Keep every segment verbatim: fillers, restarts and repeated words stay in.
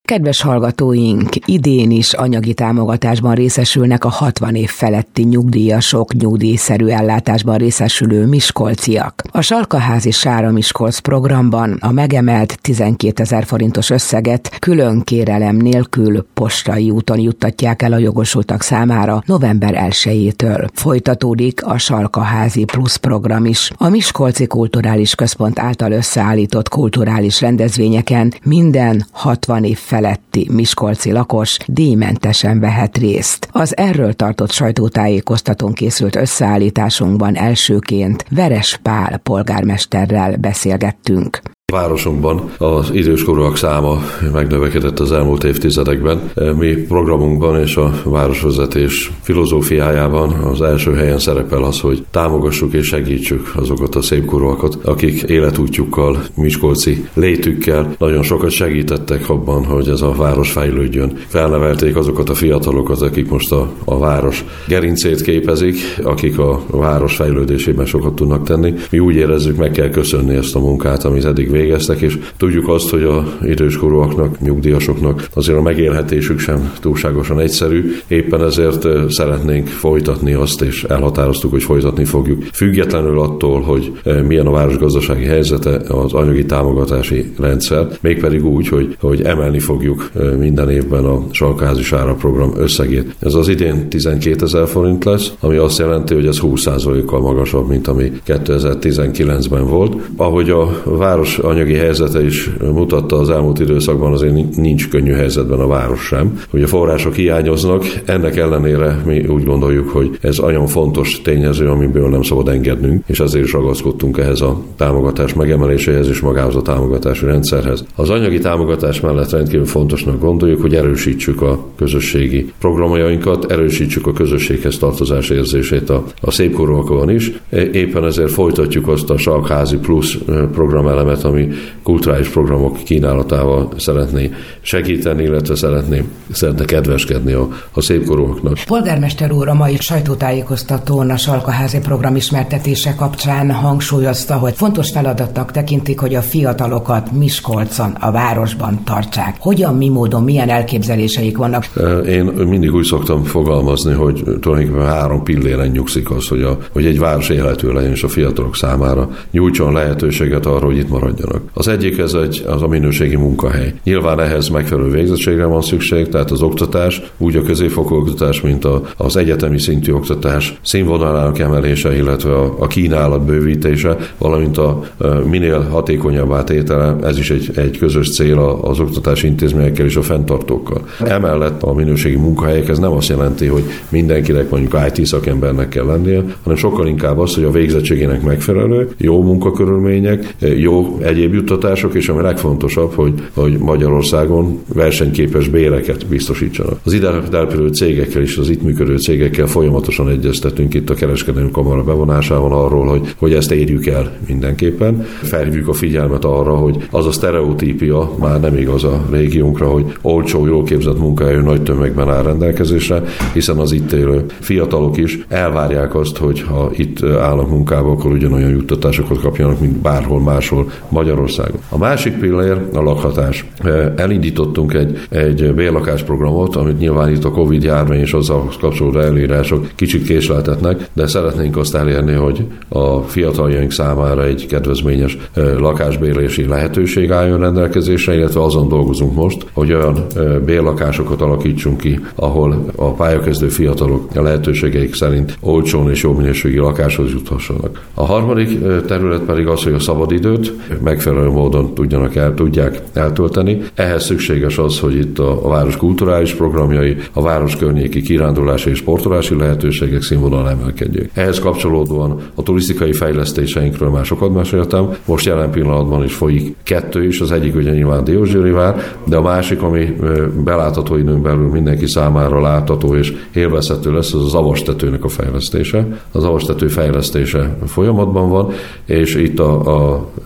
Kedves hallgatóink, idén is anyagi támogatásban részesülnek a hatvan év feletti nyugdíjasok, nyugdíjszerű ellátásban részesülő miskolciak. A Salkaházi Sára Miskolc programban a megemelt tizenkétezer forintos összeget külön kérelem nélkül postai úton juttatják el a jogosultak számára november elsejétől. Folytatódik a Salkaházi Plusz program is. A Miskolci Kulturális Központ által összeállított kulturális rendezvényeken minden hatvan év feletti miskolci lakos díjmentesen vehet részt. Az erről tartott sajtótájékoztatón készült összeállításunkban elsőként Veres Pál polgármesterrel beszélgettünk. A városunkban az időskorúak száma megnövekedett az elmúlt évtizedekben. Mi programunkban és a városvezetés filozófiájában az első helyen szerepel az, hogy támogassuk és segítsük azokat a szépkorúakat, akik életútjukkal, miskolci létükkel nagyon sokat segítettek abban, hogy ez a város fejlődjön. Felnevelték azokat a fiatalokat, akik most a, a város gerincét képezik, akik a város fejlődésében sokat tudnak tenni. Mi úgy érezzük, meg kell köszönni ezt a munkát, amit eddig végeztek, és tudjuk azt, hogy az időskorúaknak, nyugdíjasoknak azért a megélhetésük sem túlságosan egyszerű. Éppen ezért szeretnénk folytatni azt, és elhatároztuk, hogy folytatni fogjuk. Függetlenül attól, hogy milyen a város gazdasági helyzete, az anyagi támogatási rendszer, mégpedig úgy, hogy, hogy emelni fogjuk minden évben a Salkaházi Sára program összegét. Ez az idén tizenkétezer forint lesz, ami azt jelenti, hogy ez húsz százalékkal magasabb, mint ami kétezer-tizenkilencben volt. Ahogy a város anyagi helyzete is mutatta az elmúlt időszakban, azért nincs könnyű helyzetben a város sem. Hogy a források hiányoznak, ennek ellenére mi úgy gondoljuk, hogy ez nagyon fontos tényező, amiből nem szabad engednünk, és azért is ragaszkodtunk ehhez a támogatás megemeléséhez és magához a támogatási rendszerhez. Az anyagi támogatás mellett rendkívül fontosnak gondoljuk, hogy erősítsük a közösségi programjainkat, erősítsük a közösséghez tartozás érzését a, a szépkorúakon is. Éppen ezért folytatjuk azt a Salkházi Plusz programelemet, ami kulturális programok kínálatával szeretné segíteni, illetve szeretné, szeretne kedveskedni a, a szépkorúaknak. Polgármester úr a mai sajtótájékoztatón a Salkaházi program ismertetése kapcsán hangsúlyozta, hogy fontos feladatnak tekintik, hogy a fiatalokat Miskolcon, a városban tartsák. Hogyan, mi módon, milyen elképzeléseik vannak? Én mindig úgy szoktam fogalmazni, hogy tulajdonképpen három pilléren nyugszik az, hogy, a, hogy egy város élhető legyen és a fiatalok számára nyújtson lehetőséget arra, hogy itt maradjanak. Az egyik ez egy, az a minőségi munkahely. Nyilván ehhez megfelelő végzettségre van szükség, tehát az oktatás, úgy a középfokú oktatás, mint a, az egyetemi szintű oktatás színvonalának emelése, illetve a, a kínálat bővítése, valamint a, a minél hatékonyabbá tétele, ez is egy, egy közös cél az oktatási intézményekkel és a fenntartókkal. Emellett a minőségi munkahelyek, ez nem azt jelenti, hogy mindenkinek mondjuk í té szakembernek kell lennie, hanem sokkal inkább az, hogy a végzettségének megfelelő, jó munkakörülmények, jó egyéb juttatások, és ami legfontosabb, hogy, hogy Magyarországon versenyképes béreket biztosítsanak. Az ide települő cégekkel és az itt működő cégekkel folyamatosan egyeztetünk itt a kereskedelmi kamara bevonásával arról, hogy, hogy ezt érjük el mindenképpen. Felhívjuk a figyelmet arra, hogy az a sztereotípia már nem igaz a régiónkra, hogy olcsó, jól képzett munkahely nagy tömegben áll rendelkezésre, hiszen az itt élő fiatalok is elvárják azt, hogy ha itt állnak munkába, akkor ugyanolyan juttatásokat kapjanak, mint bárhol máshol Magyarországon. A másik pillér a lakhatás. Elindítottunk egy, egy bérlakásprogramot, amit nyilván itt a Covid járvány és azzal kapcsolódó előírások kicsit késleltetnek, de szeretnénk azt elérni, hogy a fiataljaink számára egy kedvezményes lakásbérlési lehetőség álljon rendelkezésre, illetve azon dolgozunk most, hogy olyan bérlakásokat alakítsunk ki, ahol a pályakezdő fiatalok a lehetőségeik szerint olcsón és jó minőségi lakáshoz juthassanak. A harmadik terület pedig az, hogy a szabadidőt megfelelő módon tudjanak el, tudják eltölteni. Ehhez szükséges az, hogy itt a, a város kulturális programjai, a város környéki kirándulási és sportolási lehetőségek színvonal emelkedjék. Ehhez kapcsolódóan a turisztikai fejlesztéseinkről már sokat meséltem. Most jelen pillanatban is folyik kettő is, az egyik ugye nyilván Diósgyőri vár, de a másik, ami belátható időn belül mindenki számára látható és élvezhető lesz, az az Avastetőnek a fejlesztése. Az Avastető fejlesztése folyamatban van, és itt a, a ehhez kapcsolódóan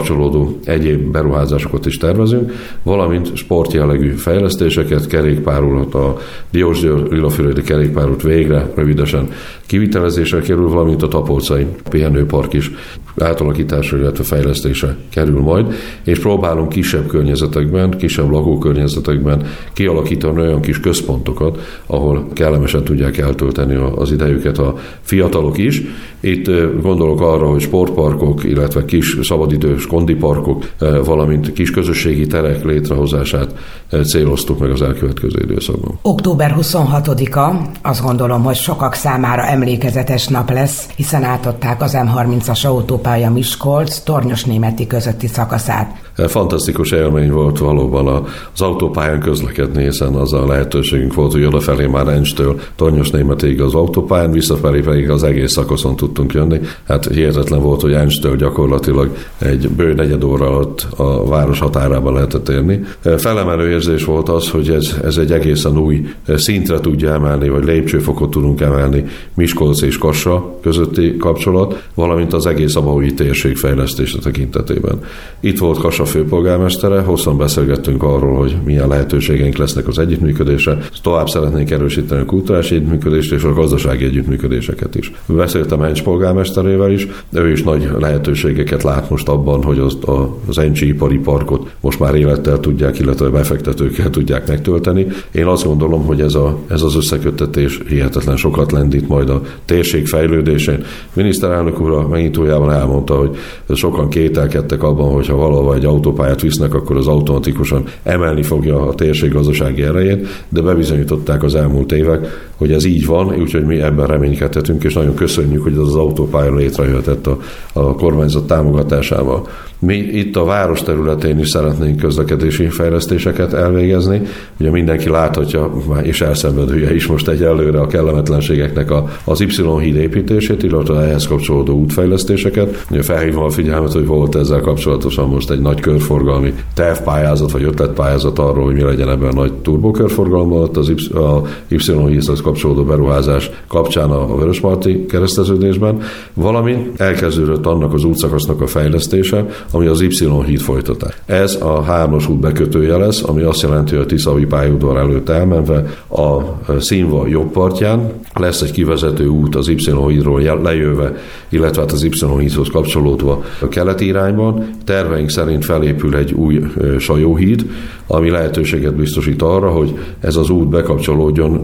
kapcsolódó egyéb beruházásokat is tervezünk, valamint sportjellegű fejlesztéseket, kerékpárulat, a Diósgyőr-Lillafüredi kerékpárút végre, rövidesen kivitelezésre kerül, valamint a Tapolcai pihenőpark is átalakításra, illetve fejlesztésre kerül majd, és próbálunk kisebb környezetekben, kisebb lakókörnyezetekben kialakítani olyan kis központokat, ahol kellemesen tudják eltölteni az idejüket a fiatalok is. Itt gondolok arra, hogy sportparkok, illetve kis szabadidős kondiparkok, valamint kis közösségi terek létrehozását céloztuk meg az elkövetkező időszakban. október huszonhatodika, azt gondolom, hogy sokak számára emlékezetes nap lesz, hiszen átadták az em harmincas autópálya Miskolc-Tornyosnémeti közötti szakaszát. Fantasztikus élmény volt valóban az autópályán közlekedni, hiszen az a lehetőségünk volt, hogy odafelé már Encstől Tornyosnémetig az autópályán, visszafelé pedig az egész szakaszon tudtunk jönni. Hát hihetetlen volt, hogy Encstől gyakorlatilag egy bő negyed óra alatt a város határában lehetett érni. Felemelő érzés volt az, hogy ez, ez egy egészen új szintre tudja emelni, vagy lépcsőfokot tudunk emelni Miskolc és Kassa közötti kapcsolat, valamint az egész abaúji térség fejlesztése tekintetében. Itt volt Kassa főpolgármestere, hosszan beszélgettünk arról, hogy milyen lehetőségeink lesznek az együttműködésre. Tovább szeretnénk erősíteni a kulturális együttműködést és a gazdasági együttműködéseket is. Beszéltem Encs polgármesterével is, ő is nagy lehetőségeket lát most abban, hogy az, az Encsi ipari parkot most már élettel tudják, illetve befektetőkkel tudják megtölteni. Én azt gondolom, hogy ez, a, ez az összeköttetés hihetetlen sokat lendít majd a térség fejlődésén. Miniszterelnök úr a megnyitójában elmondta, hogy sokan kételkedtek abban, hogyha valahol egy autópályát visznek, akkor az automatikusan emelni fogja a térség gazdasági erejét, de bebizonyították az elmúlt évek, hogy ez így van, úgyhogy mi ebben reménykedhetünk, és nagyon köszönjük, hogy ez az autópálya létrejöhetett a, a kormányzat támogatásával. Mi itt a város területén is szeretnénk közlekedési fejlesztéseket elvégezni. Ugye mindenki láthatja, és elszenvedője is most egyelőre a kellemetlenségeknek a, az Y-híd építését, illetve ehhez kapcsolódó útfejlesztéseket. Ugye felhívom a figyelmet, hogy volt ezzel kapcsolatosan most egy nagy körforgalmi tervpályázat, vagy ötletpályázat arról, hogy mi legyen ebben a nagy turbókörforgalom alatt az Y-hídhoz kapcsolódó beruházás kapcsán a Vörösmarty kereszteződésben, valamint elkezdődött annak az útszakasznak a fejlesztése, ami az Y-híd folytatás. Ez a hármas út bekötője lesz, ami azt jelenti, hogy a Tiszaúj pályaudvar előtt elmenve a Színva jobb partján lesz egy kivezető út az Y-hídról lejöve, illetve hát az Y-hídhoz kapcsolódva a keleti irányban. Terveink szerint felépül egy új Sajóhíd, ami lehetőséget biztosít arra, hogy ez az út bekapcsolódjon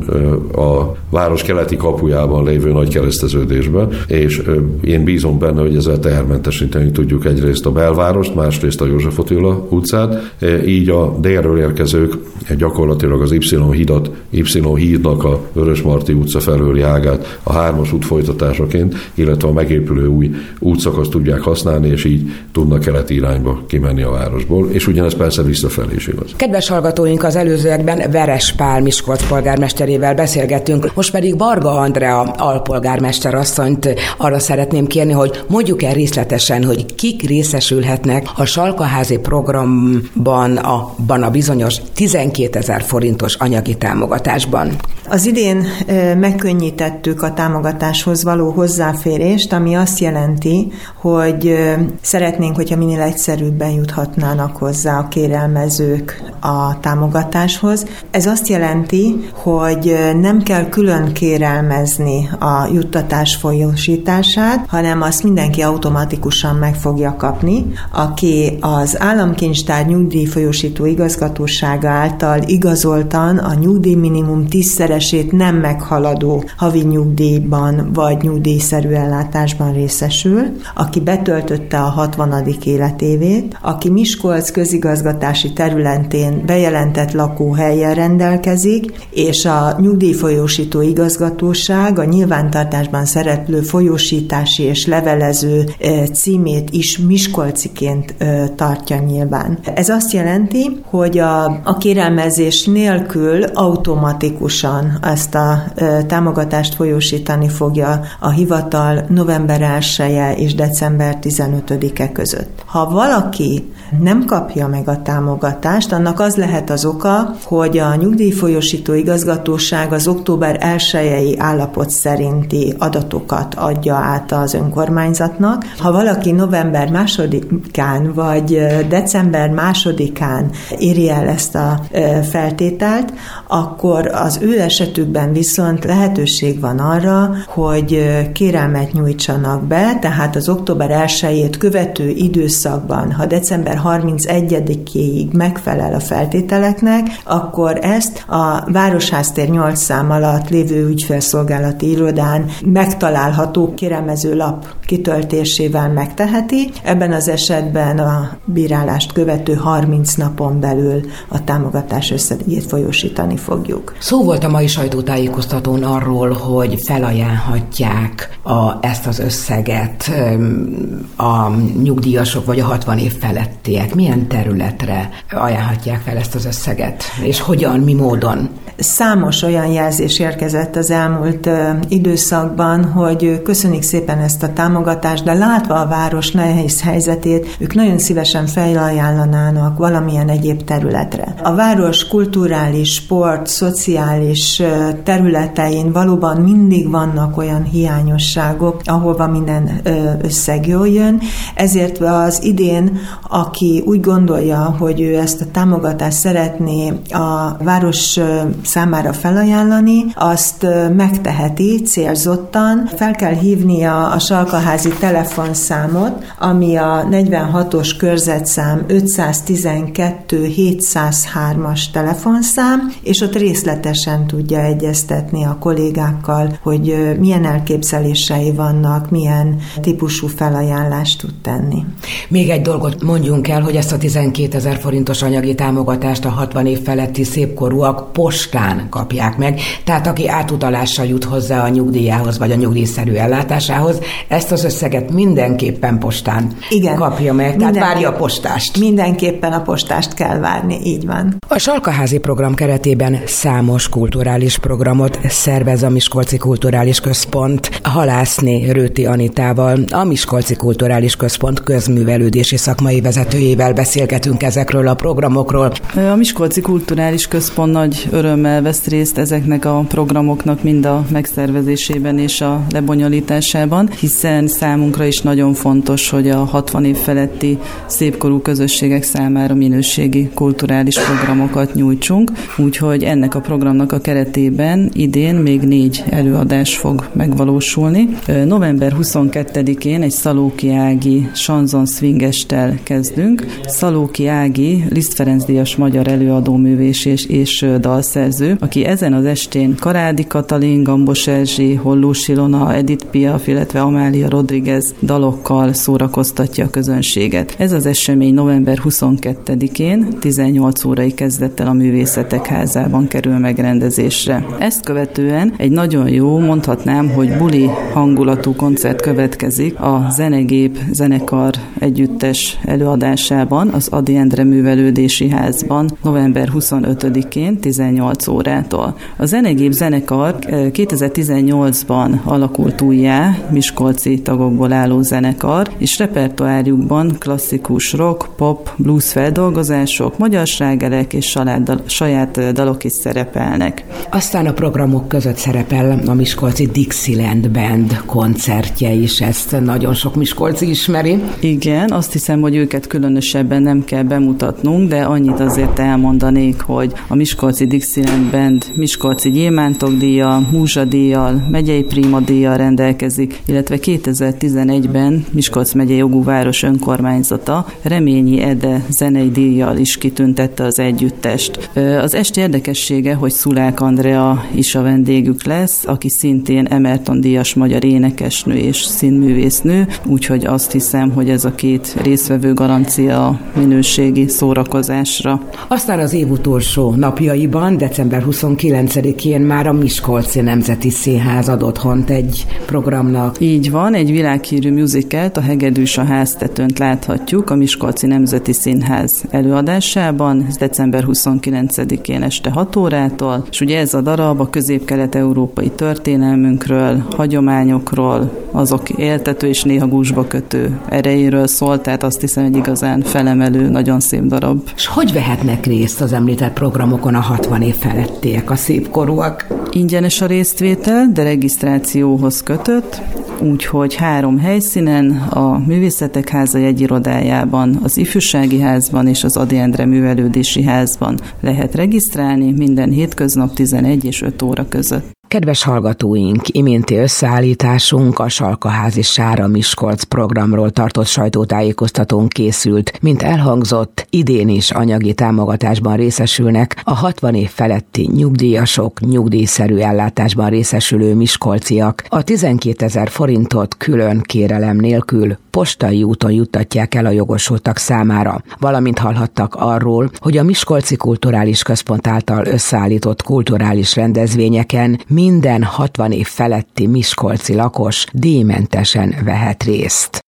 a város keleti kapujában lévő nagy kereszteződésbe, és én bízom benne, hogy ezzel tehermentesíteni tudjuk egyrészt a belvárost, másrészt a József Attila utcát, így a délről érkezők gyakorlatilag az Y-hídat, Y-hídnak a Vörösmarty utca felőli ágát a hármas út folytatásaként, illetve a megépülő új útszakaszt tudják használni, és így tudnak keleti irányba kimenni a városból, és ugyanez persze visszafelé is igaz. Kedves hallgatóink, az előzőekben Veres Pál Miskolc polgármesterével beszélgettünk, most pedig Varga Andrea alpolgármester asszonyt arra szeretném kérni, hogy mondjuk el részletesen, hogy kik részesülhetnek a Salkaházi programban abban a bizonyos tizenkétezer forintos anyagi támogatásban. Az idén megkönnyítettük a támogatáshoz való hozzáférést, ami azt jelenti, hogy szeretnénk, hogyha minél egyszerűbben juthatnának hozzá a kérelmezők a támogatáshoz. Ez azt jelenti, hogy nem kell külön kérelmezni a juttatás folyósítását, hanem azt mindenki automatikusan meg fogja kapni, aki az Államkincstár nyugdíjfolyósító igazgatósága által igazoltan a nyugdíjminimum tízszeresét nem meghaladó havi nyugdíjban vagy nyugdíjszerű ellátásban részesül, aki betöltötte a hatvanadik életévét, aki Miskolc közigazgatási területén bejelentett lakóhelyen rendelkezik, és a nyugdíjfolyósító igazgatóság a nyilvántartásban szereplő folyósítási és levelező címét is miskolciként tartja nyilván. Ez azt jelenti, hogy a, a kérelmezés nélkül automatikusan ezt a támogatást folyósítani fogja a hivatal november elseje és december tizenötödike között. Ha valaki aki nem kapja meg a támogatást, annak az lehet az oka, hogy a nyugdíjfolyósító igazgatóság az október elsejei állapot szerinti adatokat adja át az önkormányzatnak. Ha valaki november másodikán vagy december másodikán éri el ezt a feltételt, akkor az ő esetükben viszont lehetőség van arra, hogy kérelmet nyújtsanak be, tehát az október elsejét követő időszakban, ha december harmincegyedikéig megfelel a feltételeknek, akkor ezt a Városháztér nyolc szám alatt lévő ügyfélszolgálati irodán megtalálható kérelmező lap kitöltésével megteheti. Ebben az esetben a bírálást követő harminc napon belül a támogatás összegét folyósítani fogjuk. Szó volt a mai sajtótájékoztatón arról, hogy felajánlhatják a, ezt az összeget a nyugdíjasok vagy a hatvan év felettiek. Milyen területre ajánlhatják fel ezt az összeget? És hogyan, mi módon? Számos olyan jelzés érkezett az elmúlt uh, időszakban, hogy köszönik szépen ezt a támogatást, de látva a város nehéz helyzetét, ők nagyon szívesen felajánlanának valamilyen egyéb területre. A város kulturális, sport, szociális uh, területein valóban mindig vannak olyan hiányosságok, ahova minden uh, összeg jól jön, ezért az idén, aki úgy gondolja, hogy ő ezt a támogatást szeretné a város uh, számára felajánlani, azt megteheti célzottan. Fel kell hívnia a Salkaházi telefonszámot, ami a negyvenhatos körzetszám ötszáztizenkettő hétszázhármas telefonszám, és ott részletesen tudja egyeztetni a kollégákkal, hogy milyen elképzelései vannak, milyen típusú felajánlást tud tenni. Még egy dolgot mondjunk el, hogy ezt a tizenkétezer forintos anyagi támogatást a hatvan év feletti szépkorúak postán kapják meg, tehát aki átutalással jut hozzá a nyugdíjához vagy a nyugdíjszerű ellátásához, ezt az összeget mindenképpen postán Igen, kapja meg, tehát várja a postást. Mindenképpen a postást kell várni, így van. A Salkaházi program keretében számos kulturális programot szervez a Miskolci Kulturális Központ. Halászné Rőti Anitával, a Miskolci Kulturális Központ közművelődési szakmai vezetőjével beszélgetünk ezekről a programokról. A Miskolci Kulturális Központ nagy örömmel vesz részt ezeknek a programoknak mind a megszervezésében és a lebonyolításában, hiszen számunkra is nagyon fontos, hogy a hatvan év feletti szépkorú közösségek számára minőségi kulturális programokat nyújtsunk, úgyhogy ennek a programnak a keretében idén még négy előadás fog megvalósulni. november huszonkettedikén egy Szalóki Ági Sanzon swingestel kezdünk. Szalóki Ági Liszt Ferenc díjas magyar előadóművész és, és dalszerző, aki ezen az estén Karádi Katalin, Gambos Erzsé, Hollós Ilona, Edith Piaf, illetve Amália Rodriguez dalokkal szórakoztatja a közönséget. Ez az esemény november huszonkettedikén tizennyolc órai kezdettel a Művészetek Házában kerül megrendezésre. Ezt követően egy nagyon jó, mondhatnám, hogy buli hangulatú koncert következik a Zenegép zenekar együttes előadásában az Ady Endre Művelődési Házban november huszonötödikén tizennyolc órától. A Zenegép zenekar kétezer-tizennyolcban alakult újjá, miskolci tagokból álló zenekar, és repertoárjukban klasszikus rock, pop, blues feldolgozások, magyar slágerek és salád, saját dalok is szerepelnek. Aztán a programok között szerepel a Miskolci Dixieland Band koncertje is, ezt nagyon sok miskolci ismeri. Igen, azt hiszem, hogy őket különösebben nem kell bemutatnunk, de annyit azért elmondanék, hogy a Miskolci Dixieland Band Miskolci Gyémántok díjjal, Múzsa díjjal, megyei Prima díjjal rendelkezik, illetve kétezer-tizenegyben Miskolc megyei jogú város önkormányzata Reményi Ede zenei díjjal is kitüntette az együttest. Az est érdekessége, hogy Szulák Andrea is a vendégük lesz, aki szintén Emerton díjas magyar énekesnő és színművésznő, úgyhogy azt hiszem, hogy ez a két résztvevő garancia a minőségi szórakozásra. Aztán az év utolsó napjaiban, december huszonkilencedikén már a Miskolci Nemzeti Színház ad otthont egy programnak. Így van, egy világhírű musicalt, a Hegedűs a háztetőnt láthatjuk a Miskolci Nemzeti Színház előadásában, ez december huszonkilencedikén este hat órától, és ugye ez a darab a közép-kelet-európai történelmünkről, hagyományokról, azok éltető és néha gúzsba kötő erejéről szól, tehát azt hiszem, egy igazán felemelő, nagyon szép darab. És hogy vehetnek részt az említett programokon a hatvan év felettiek, a szépkorúak? Ingyenes a résztvétel, de regisztrációhoz kötött, úgyhogy három helyszínen, a Művészetek Háza jegyirodájában, az Ifjúsági Házban és az Ady Endre Művelődési Házban lehet regisztrálni minden hétköznap tizenegy és öt óra között. Kedves hallgatóink, iménti összeállításunk a Salkaházi Sára Miskolc programról tartott sajtótájékoztatón készült. Mint elhangzott, idén is anyagi támogatásban részesülnek a hatvan év feletti nyugdíjasok, nyugdíjszerű ellátásban részesülő miskolciak. A tizenkétezer forintot külön kérelem nélkül postai úton juttatják el a jogosultak számára. Valamint hallhattak arról, hogy a Miskolci Kulturális Központ által összeállított kulturális rendezvényeken minden hatvan év feletti miskolci lakos díjmentesen vehet részt.